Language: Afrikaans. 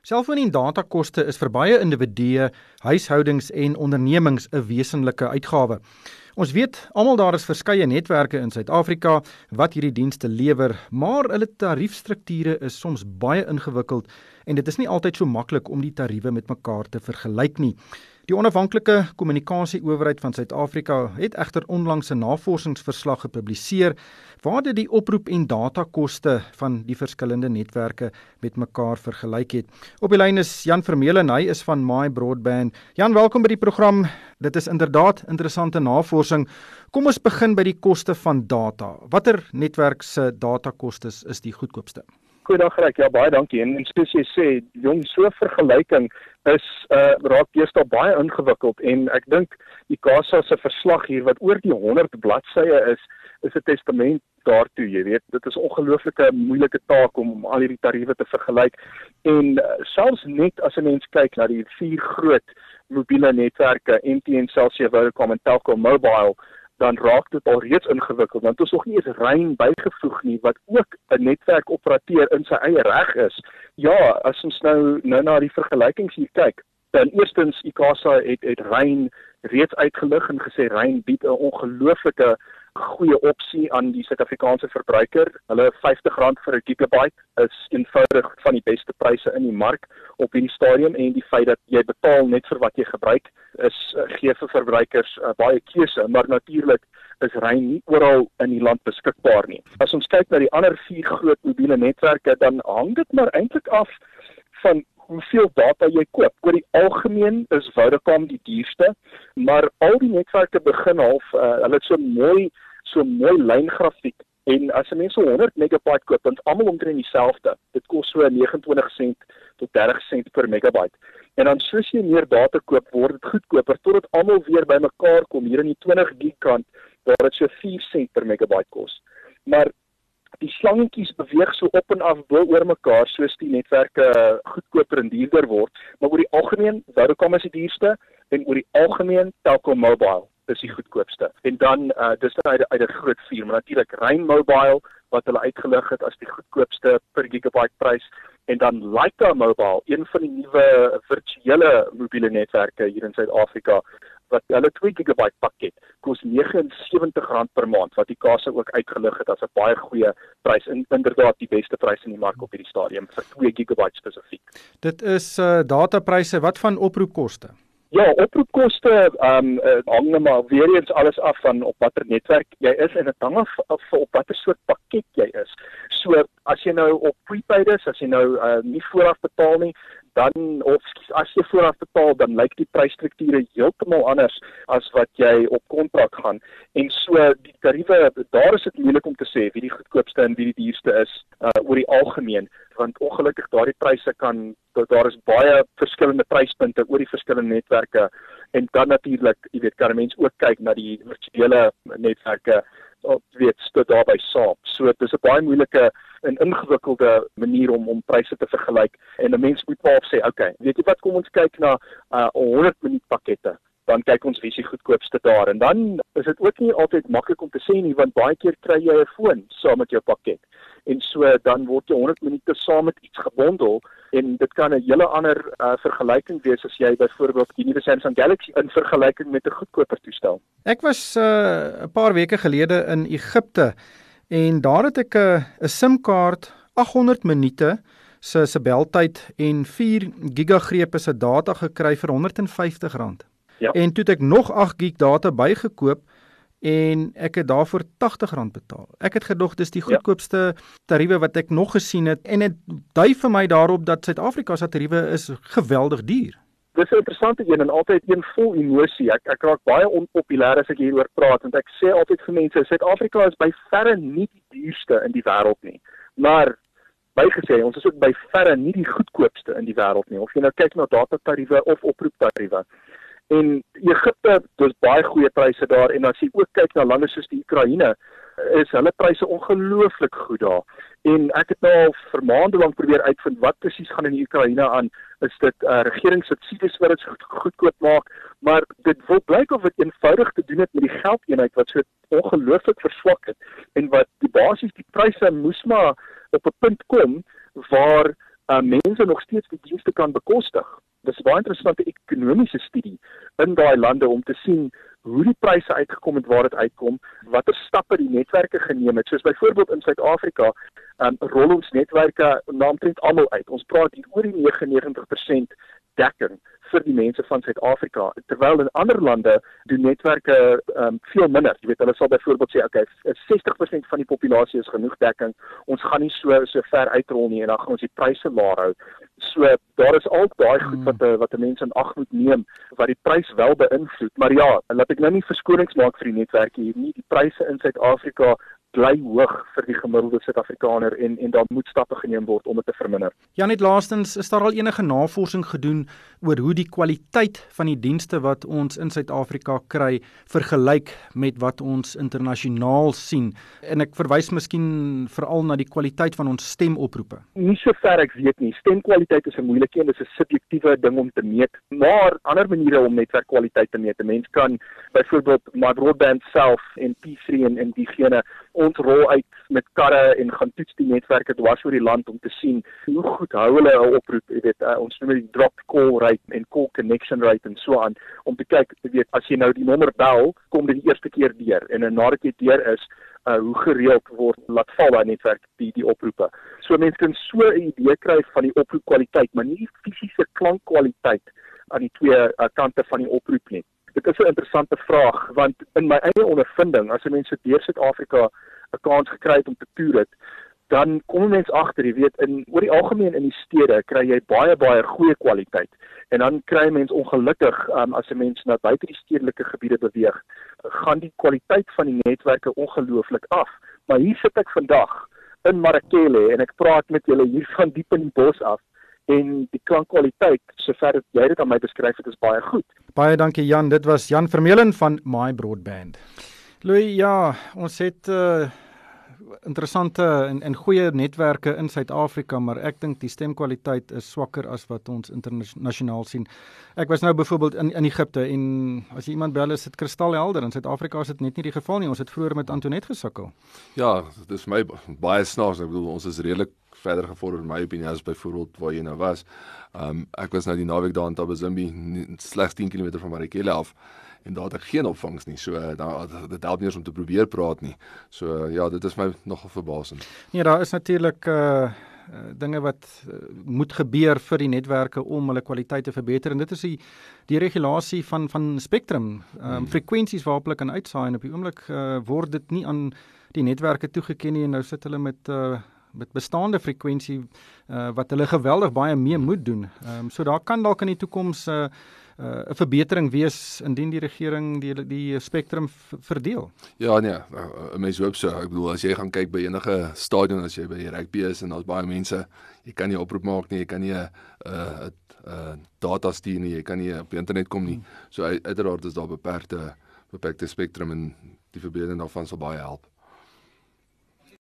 Selfoon- en datakoste is vir baie individue, huishoudings en ondernemings 'n wesenlike uitgawe. Ons weet almal daar is verskeie netwerke in Suid-Afrika wat hierdie dienste lewer, maar hulle tariefstrukture is soms baie ingewikkeld en dit is nie altyd so maklik om die tariewe met mekaar te vergelyk nie. Die onafhanklike kommunikasieowerheid van Suid-Afrika het egter onlangs 'n navorsingsverslag gepubliseer waar dit die oproep- en datakoste van die verskillende netwerke met mekaar vergelyk het. Op die lyn is Jan Vermeulen, hy is van My Broadband. Jan, welkom by die program. Dit is inderdaad interessante navorsing. Kom ons begin by die koste van data. Watter netwerk se datakostes is die goedkoopste? Goeiedag Ryk, ja baie dankie. En soos jy sê, jong, so 'n vergelyking is raak deesdae baie ingewikkeld en ek dink die ICASA se verslag hier wat oor die 100 bladsye is 'n testament daartoe, jy weet. Dit is 'n ongelooflike moeilike taak om al hierdie tariewe te vergelyk. En selfs net as 'n mens kyk na die 4 groot mobiele netwerke, MTN, Cell C, Vodacom en Telkom Mobile, dan raak dit al reeds ingewikkeld, want ons nog nie eens Rain bygevoeg nie, wat ook 'n netwerkoperateur in sy eie reg is. Ja, as ons nou na die vergelykings hier kyk, dan eerstens, ICASA het Rain reeds uitgelig en gesê Rain bied 'n ongelooflike goeie opsie aan die Suid-Afrikaanse verbruiker. Hulle R50 vir 'n gigabyte is eenvoudig van die beste pryse in die mark op hierdie stadium, en die feit dat jy betaal net vir wat jy gebruik is gee vir verbruikers baie keuse, maar natuurlik is Rain nie oral in die land beskikbaar nie. As ons kyk na die ander 4 groot mobiele netwerke, dan hang dit maar eintlik af van hoeveel data jy koop. Oor die algemeen is Vodacom die duurste, maar al die netwerke begin half, hulle het so mooi lyngrafiek, en as 'n mens so 100 megabyte koop, dan is almal omtrent dieselfde. Dit kos so 29 sent tot 30 sent per megabyte. En dan soos jy meer data koop, word dit goedkoper totdat almal weer bymekaar kom hier in die 20 gig kant waar dit so 4 sent per megabyte kos. Maar die slangetjies beweeg so op en af bo oor mekaar soos die netwerke goedkoper en duurder word, maar oor die algemeen Vodacom is die duurste en oor die algemeen Telkom Mobile is die goedkoopste. En dan dis dan uit 'n groot 4, maar natuurlik Rain Mobile wat hulle uitgelig het as die goedkoopste per gigabyte prys, en dan Lyca Mobile, een van die nuwe virtuele mobiele netwerke hier in Suid-Afrika, wat hulle 2 gigabyte pakket kos R79 per maand, wat die ICASA ook uitgelig het as 'n baie goeie prys, en inderdaad die beste prys in die mark op hierdie stadium vir 2 gigabyte spesifiek. Dit is datapryse. Wat van oproepkoste? Ja, oproepkoste hang maar weer eens alles af van op watter netwerk jy is, en dit hang af op watter soort pakket jy is. So as jy nou op prepaid is, as jy nou nie vooraf betaal nie, as jy vooraf betaal, dan lyk die prysstrukture heeltemal anders as wat jy op kontrak gaan. En so die tariewe, daar is dit moeilik om te sê wie die goedkoopste en wie die duurste is oor die algemeen, want ongelukkig daardie pryse daar is baie verskillende pryspunte oor die verskillende netwerke, en dan natuurlik, jy weet, kan 'n mens ook kyk na die virtuele netwerke, sit daarby saam. So dit is 'n baie moeilike en ingewikkelde manier om pryse te vergelyk, en 'n mens moet maar sê, okay, weet jy wat, kom ons kyk na 100 minuut pakkette, dan kyk ons wie is die goedkoopste daar, en dan is dit ook nie altyd maklik om te sê nie, want baie keer kry jy 'n foon saam met jou pakket, en so dan word jy 100 minute saam met iets gebondel, en dit kan 'n hele ander vergelyking wees as jy byvoorbeeld die nuwe Samsung Galaxy in vergelyking met 'n goedkoper toestel. Ek was 'n paar weke gelede in Egipte, en daar het ek 'n SIM-kaart, 800 minute se beltyd en 4 gigagrepe se data gekry vir R150. Ja. En toe het ek nog 8 gig data bygekoop en ek het daarvoor R80 betaal. Ek het gedog dis die goedkoopste tariewe wat ek nog gesien het, en dit dui vir my daarop dat Suid-Afrika se tariewe is geweldig duur. Dis 'n interessante een, en altyd een vol emosie. Ek raak baie onpopulêr as ek hieroor praat, want ek sê altyd vir mense, Suid-Afrika is by verre nie die duurste in die wêreld nie. Maar bygesê, ons is ook by verre nie die goedkoopste in die wêreld nie. Of jy nou kyk na datatariewe of oproeptariewe. En Egipte, dis baie goeie pryse daar, en as jy ook kyk na lande soos die Oekraïne, is hulle pryse ongelooflik goed daar. En ek het nou al vir maande lank probeer uitvind wat presies gaan in die Oekraïne aan. Is dit regeringssubsidies wat dit goedkoop maak, maar dit wil blyk of dit eenvoudig te doen het met die geldeenheid wat so ongelooflik verswak het, en wat die basies die pryse moes maar op 'n punt kom waar mense nog steeds die dienste kan bekostig. Dis 'n baie interessante ekonomiese studie in daai lande om te sien hoe die pryse uitgekom het, waar dit uitkom, watter stappe die netwerke geneem het. Soos byvoorbeeld in Suid-Afrika, rol ons netwerke na omtrent almal uit. Ons praat hier oor die 99% dekking vir die mense van Suid-Afrika, terwyl in ander lande doen netwerke veel minder. Jy weet, hulle sal byvoorbeeld sê, okay, 60% van die populasie is genoeg dekking, ons gaan nie so ver uitrol nie en dan gaan ons die pryse laag hou. So daar is al daai goed wat 'n mens in ag moet neem wat die prys wel beïnvloed. Maar ja, laat ek nou nie verskonings maak vir die netwerke hier nie. Die pryse in Suid-Afrika bly hoog vir die gemiddelde Suid-Afrikaner en daar moet stappe geneem word om dit te verminder. Ja, net laastens, is daar al enige navorsing gedoen oor hoe die kwaliteit van die dienste wat ons in Suid-Afrika kry vergelyk met wat ons internasionaal sien? En ek verwys miskien veral na die kwaliteit van ons stemoproepe. Nie so ver ek weet nie. Stemkwaliteit is 'n moeilike een, dis 'n subjektiewe ding om te meet. Maar ander maniere om netwerkkwaliteit te meet. 'n Mens kan byvoorbeeld My Broadband self en P3 en diegene ons rol uit met karre en gaan toets die netwerke dwars oor die land om te sien hoe goed hou hulle 'n oproep, jy weet, ons noem dit drop call rate en call connection rate en so aan, om te kyk, jy weet, as jy nou die nommer bel, kom dit die eerste keer deur en nadat jy deur is, hoe gereeld word laat val daai netwerk die oproepe. So mense kan so 'n idee kry van die oproepkwaliteit, maar nie die fisiese klankkwaliteit aan die twee kante van die oproep nie. Dit is 'n interessante vraag, want in my eie ondervinding, as 'n mens so deur Suid-Afrika 'n kans gekry het om te toer het, dan kom 'n mens agter, jy weet, oor die algemeen in die stede kry jy baie goeie kwaliteit. En dan kry 'n mens ongelukkig, as 'n mens na buite die stedelike gebiede beweeg, gaan die kwaliteit van die netwerke ongelooflik af. Maar hier sit ek vandag in Marakele en ek praat met julle hier van diep in die bos af. En die klankkwaliteit, sover jy dit aan my beskryf het, is baie goed. Baie dankie Jan, dit was Jan Vermeulen van My Broadband. Louis, ja, ons het interessante en goeie netwerke in Suid-Afrika, maar ek dink die stemkwaliteit is swakker as wat ons internasionaal sien. Ek was nou byvoorbeeld in Egipte en as jy iemand bel is dit kristalhelder. In Suid-Afrika is dit net nie die geval nie. Ons het vroeër met Antoinette gesukkel. Ja, dit is vir my baie snaaks. Ek bedoel, ons is redelik verder gevorder in my opinie as byvoorbeeld waar jy nou was. Ek was nou die naweek daar in Tabazimbi, slegs 10 km van Marakele af. En daar het ek geen opvangs nie, so dit help nie eens om te probeer praat nie. So ja, dit is my nogal verbasend. Nee, daar is natuurlik dinge wat moet gebeur vir die netwerke om hulle kwaliteit te verbeter, en dit is die regulasie van spektrum, frekwensies waarop hulle kan uitsaai, en op die oomblik word dit nie aan die netwerke toegeken nie, en nou sit hulle met bestaande frekwensie wat hulle geweldig baie mee moet doen. So daar kan dalk in die toekoms 'n verbetering wees indien die regering die spektrum verdeel. Ja, nee, 'n mens hoop so. Ek bedoel, as jy gaan kyk by enige stadion, as jy by rugby is en daar's baie mense, jy kan nie oproep maak nie, jy kan nie 'n data stuur nie, jy kan nie op die internet kom nie. So uiteraard is daar beperkte spektrum en die verbetering daarvan sal baie help.